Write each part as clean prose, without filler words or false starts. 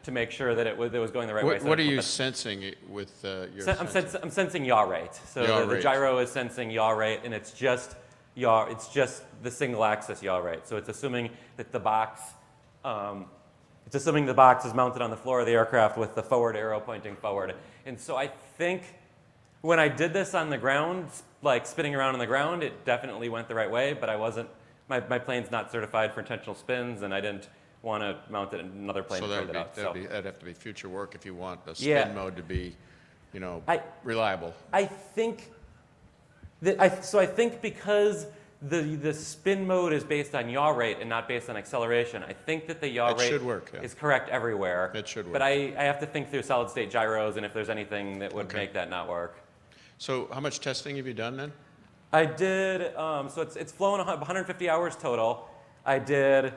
to make sure that it was going the right way. What are you sensing with your sensor? I'm sensing yaw rate. So the gyro is sensing yaw rate, and it's just yaw. It's just the single axis yaw rate. So it's assuming that the box, is mounted on the floor of the aircraft with the forward arrow pointing forward. And so I think when I did this on the ground, like spinning around on the ground, it definitely went the right way. But I wasn't. My plane's not certified for intentional spins, and I didn't want to mount it in another plane. So that'd have to be future work if you want the spin mode to be, reliable. I think that I think because the spin mode is based on yaw rate and not based on acceleration, I think that the yaw rate is correct everywhere. It should work. But I have to think through solid state gyros and if there's anything that would make that not work. So how much testing have you done then? I did. So it's flown 150 hours total. I did.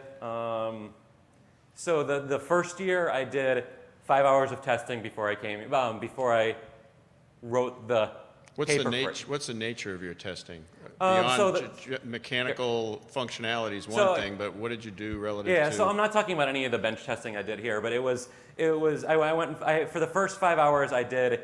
So the first year I did 5 hours of testing before I came, before I wrote the paper. What's the nature of your testing? Beyond mechanical functionality is one thing, but what did you do relative to? Yeah, so I'm not talking about any of the bench testing I did here, but for the first 5 hours I did,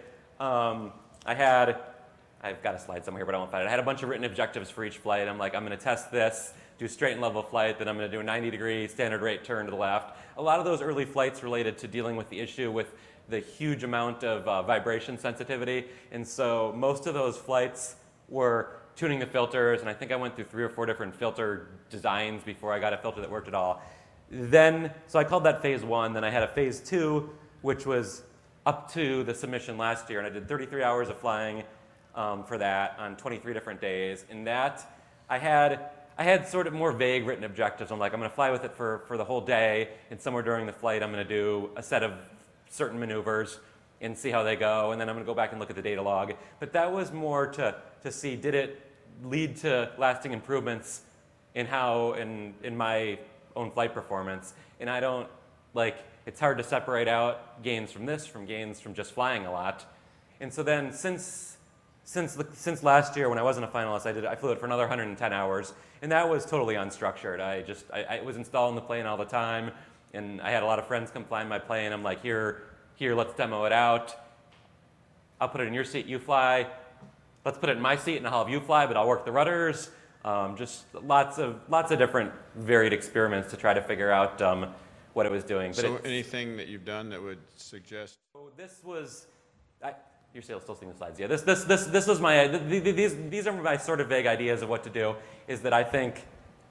I've got a slide somewhere here, but I won't find it. I had a bunch of written objectives for each flight. I'm like, I'm going to test this, do straight and level flight, then I'm going to do a 90-degree standard rate turn to the left. A lot of those early flights related to dealing with the issue with the huge amount of vibration sensitivity. And so most of those flights were tuning the filters, and I think I went through 3 or 4 different filter designs before I got a filter that worked at all. So I called that phase 1. Then I had a phase 2, which was up to the submission last year, and I did 33 hours of flying for that on 23 different days. In that, I had sort of more vague written objectives. I'm like, I'm going to fly with it for the whole day, and somewhere during the flight, I'm going to do a set of certain maneuvers and see how they go, and then I'm going to go back and look at the data log. But that was more to see, did it lead to lasting improvements in my own flight performance? And I don't, it's hard to separate out gains from this from gains from just flying a lot. And so then since last year when I wasn't a finalist, I flew it for another 110 hours, and that was totally unstructured. I was installing the plane all the time, and I had a lot of friends come fly in my plane. I'm like, here, let's demo it out. I'll put it in your seat, you fly. Let's put it in my seat, and I'll have you fly, but I'll work the rudders. Just lots of different varied experiments to try to figure out what it was doing. So anything that you've done that would suggest? So this was. You're still seeing the slides. Yeah, this was my. These are my sort of vague ideas of what to do. Is that I think.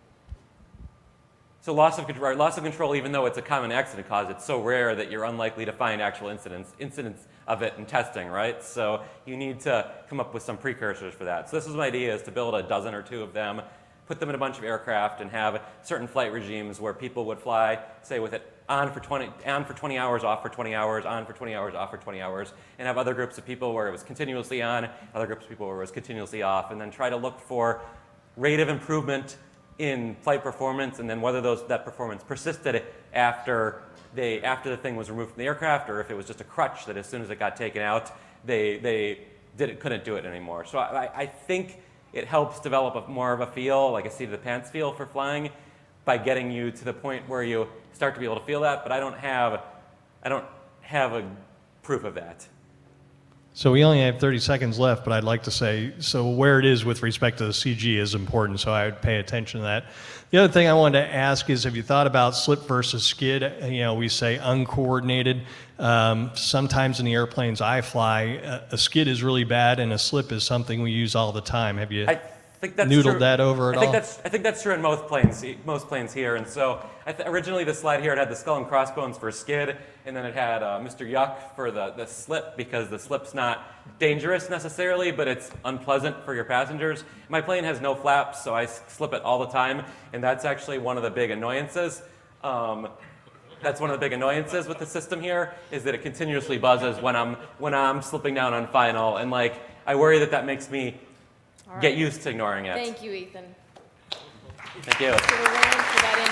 So loss of control, even though it's a common accident cause, it's so rare that you're unlikely to find actual incidents of it in testing, right? So you need to come up with some precursors for that. So this was my idea, is to build a dozen or 2 of them, put them in a bunch of aircraft, and have certain flight regimes where people would fly, say, with it on for 20 hours, off for 20 hours, on for 20 hours, off for 20 hours, and have other groups of people where it was continuously on, other groups of people where it was continuously off, and then try to look for rate of improvement in flight performance, and then whether that performance persisted after the thing was removed from the aircraft, or if it was just a crutch that as soon as it got taken out, they couldn't do it anymore. So I think it helps develop more of a feel, like a seat of the pants feel for flying, by getting you to the point where you start to be able to feel that. But I don't have a proof of that. So we only have 30 seconds left, but I'd like to say, so where it is with respect to the CG is important, so I would pay attention to that. The other thing I wanted to ask is, have you thought about slip versus skid? We say uncoordinated. Sometimes in the airplanes I fly, a skid is really bad, and a slip is something we use all the time. Have you noodled that over at all? I think that's true in most planes here. And so originally the slide here, it had the skull and crossbones for skid, and then it had Mr. Yuck for the slip, because the slip's not dangerous necessarily, but it's unpleasant for your passengers. My plane has no flaps, so I slip it all the time, and that's actually one of the big annoyances. That's one of the big annoyances with the system here, is that it continuously buzzes when I'm slipping down on final, and I worry that makes me get used to ignoring it. Thank you, Ethan. Thank you. Let's give a round for that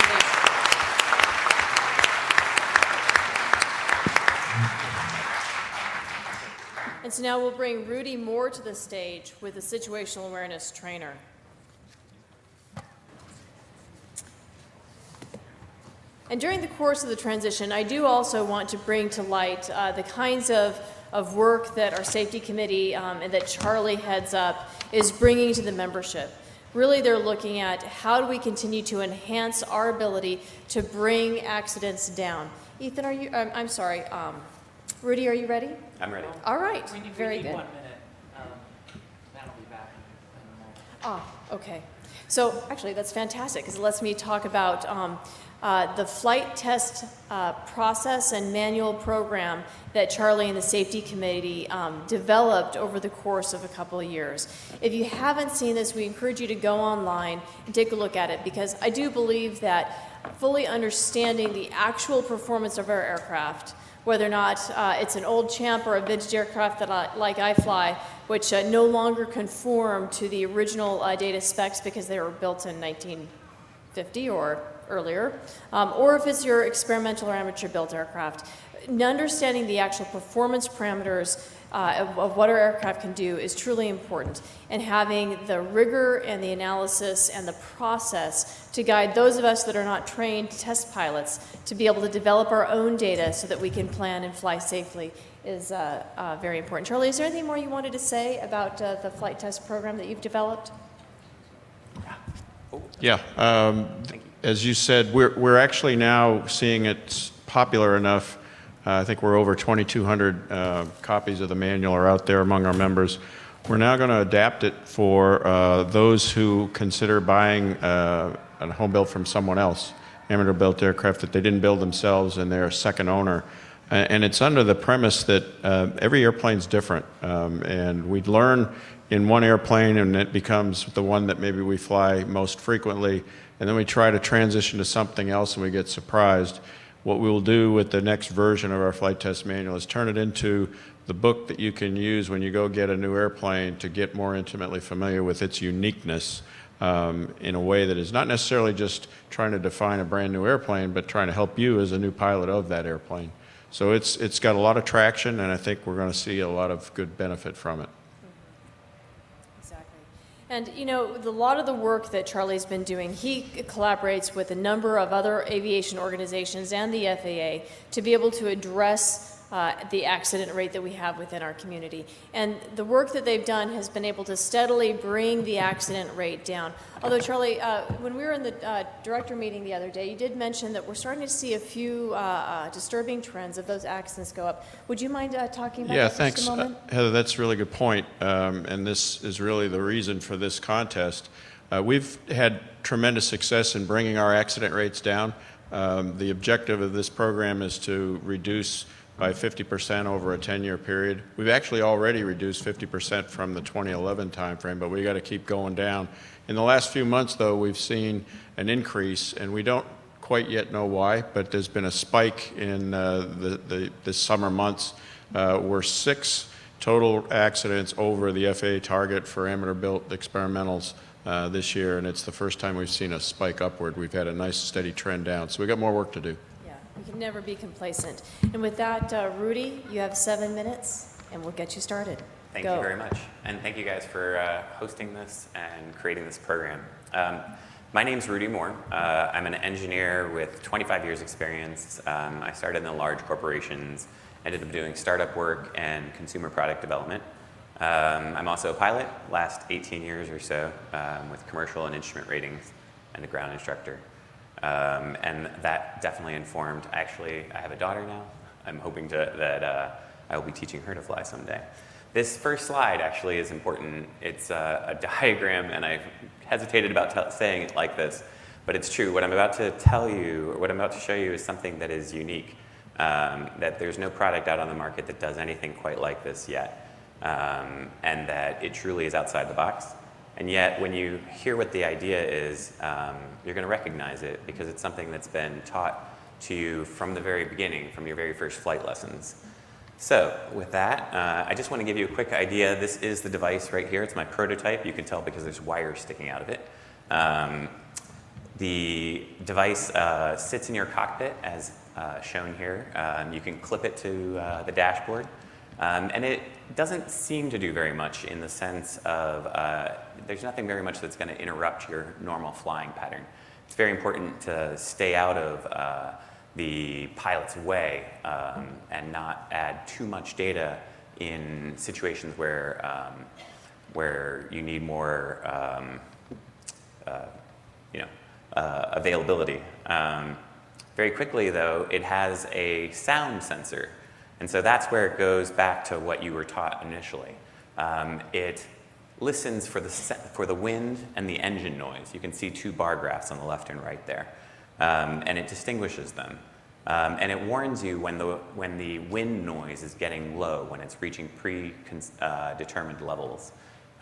innovation. And so now we'll bring Rudy Moore to the stage with a situational awareness trainer. And during the course of the transition, I do also want to bring to light the kinds of work that our safety committee and that Charlie heads up is bringing to the membership. Really, they're looking at how do we continue to enhance our ability to bring accidents down. Ethan, are you, I'm sorry, Rudy, are you ready? I'm ready. All right, We need very 1 good. minute. Matt will be back in a moment. Okay. So actually, that's fantastic because it lets me talk about the flight test process and manual program that Charlie and the safety committee developed over the course of a couple of years. If you haven't seen this, we encourage you to go online and take a look at it because I do believe that fully understanding the actual performance of our aircraft, whether or not it's an old Champ or a vintage aircraft that like I fly, which no longer conform to the original data specs because they were built in 1950 or earlier, or if it's your experimental or amateur built aircraft. Understanding the actual performance parameters of what our aircraft can do is truly important, and having the rigor and the analysis and the process to guide those of us that are not trained test pilots to be able to develop our own data so that we can plan and fly safely is very important. Charlie, is there anything more you wanted to say about the flight test program that you've developed? Yeah. As you said, we're actually now seeing it popular enough. I think we're over 2,200 copies of the manual are out there among our members. We're now going to adapt it for those who consider buying a home built from someone else, amateur-built aircraft that they didn't build themselves and they're a second owner. And it's under the premise that every airplane's different, and we'd learn in one airplane and it becomes the one that maybe we fly most frequently, and then we try to transition to something else and we get surprised. What we will do with the next version of our flight test manual is turn it into the book that you can use when you go get a new airplane to get more intimately familiar with its uniqueness in a way that is not necessarily just trying to define a brand new airplane, but trying to help you as a new pilot of that airplane. So it's got a lot of traction, and I think we're going to see a lot of good benefit from it. And, you know, a lot of the work that Charlie's been doing, he collaborates with a number of other aviation organizations and the FAA to be able to address the accident rate that we have within our community. And the work that they've done has been able to steadily bring the accident rate down. Although, Charlie, when we were in the director meeting the other day, you did mention that we're starting to see a few disturbing trends of those accidents go up. Would you mind talking about that for just a moment? Heather, that's a really good point. And this is really the reason for this contest. We've had tremendous success in bringing our accident rates down. The objective of this program is to reduce by 50% over a 10-year period. We've actually already reduced 50% from the 2011 timeframe, but we got to keep going down. In the last few months, though, we've seen an increase, and we don't quite yet know why, but there's been a spike in the summer months. We're 6 total accidents over the FAA target for amateur-built experimentals this year, and it's the first time we've seen a spike upward. We've had a nice steady trend down, so we've got more work to do. We can never be complacent. And with that, Rudy, you have 7 minutes, and we'll get you started. Thank you very much. And thank you guys for hosting this and creating this program. My name's Rudy Moore. I'm an engineer with 25 years experience. I started in the large corporations, ended up doing startup work and consumer product development. I'm also a pilot, last 18 years or so, with commercial and instrument ratings, and a ground instructor. And that definitely informed, actually, I have a daughter now. I'm hoping that I will be teaching her to fly someday. This first slide actually is important. It's a diagram, and I hesitated about saying it like this, but it's true. What I'm about to tell you, or what I'm about to show you, is something that is unique, that there's no product out on the market that does anything quite like this yet, and that it truly is outside the box. And yet, when you hear what the idea is, you're going to recognize it because it's something that's been taught to you from the very beginning, from your very first flight lessons. So, with that, I just want to give you a quick idea. This is the device right here. It's my prototype. You can tell because there's wires sticking out of it. The device sits in your cockpit, as shown here. You can clip it to the dashboard. And it doesn't seem to do very much in the sense of there's nothing very much that's going to interrupt your normal flying pattern. it's very important to stay out of the pilot's way and not add too much data in situations where you need more availability. Very quickly, though, it has a sound sensor. And so that's where it goes back to what you were taught initially. It listens for the wind and the engine noise. You can see 2 bar graphs on the left and right there. And it distinguishes them. And it warns you when the wind noise is getting low, when it's reaching predetermined levels.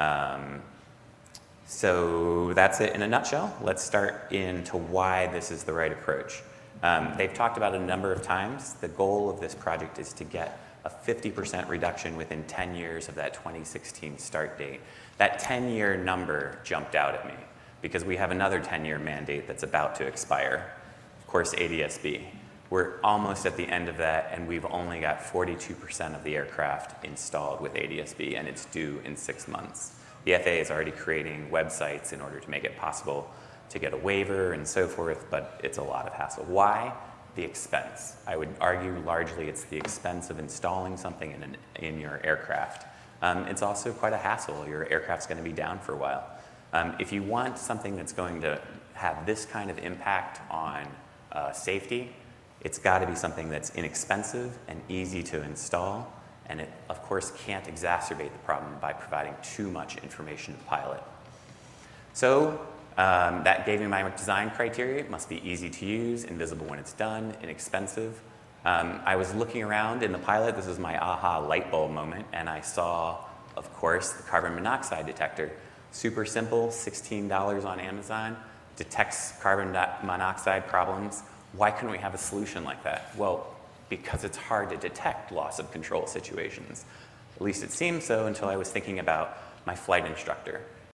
So that's it in a nutshell. Let's start into why this is the right approach. They've talked about it a number of times. The goal of this project is to get a 50% reduction within 10 years of that 2016 start date. That 10-year number jumped out at me because we have another 10-year mandate that's about to expire. Of course, ADS-B. We're almost at the end of that, and we've only got 42% of the aircraft installed with ADS-B, and it's due in 6 months. The FAA is already creating websites in order to make it possible to get a waiver and so forth, but it's a lot of hassle. Why? The expense. I would argue largely it's the expense of installing something in your aircraft. It's also quite a hassle. Your aircraft's going to be down for a while. If you want something that's going to have this kind of impact on safety, it's got to be something that's inexpensive and easy to install, and it, of course, can't exacerbate the problem by providing too much information to the pilot. So that gave me my design criteria. It must be easy to use, invisible when it's done, inexpensive. I was looking around in the pilot. This is my aha light bulb moment, and I saw, of course, the carbon monoxide detector. Super simple, $16 on Amazon, detects carbon monoxide problems. Why couldn't we have a solution like that? Well, because it's hard to detect loss of control situations. At least it seemed so until I was thinking about my flight instructor.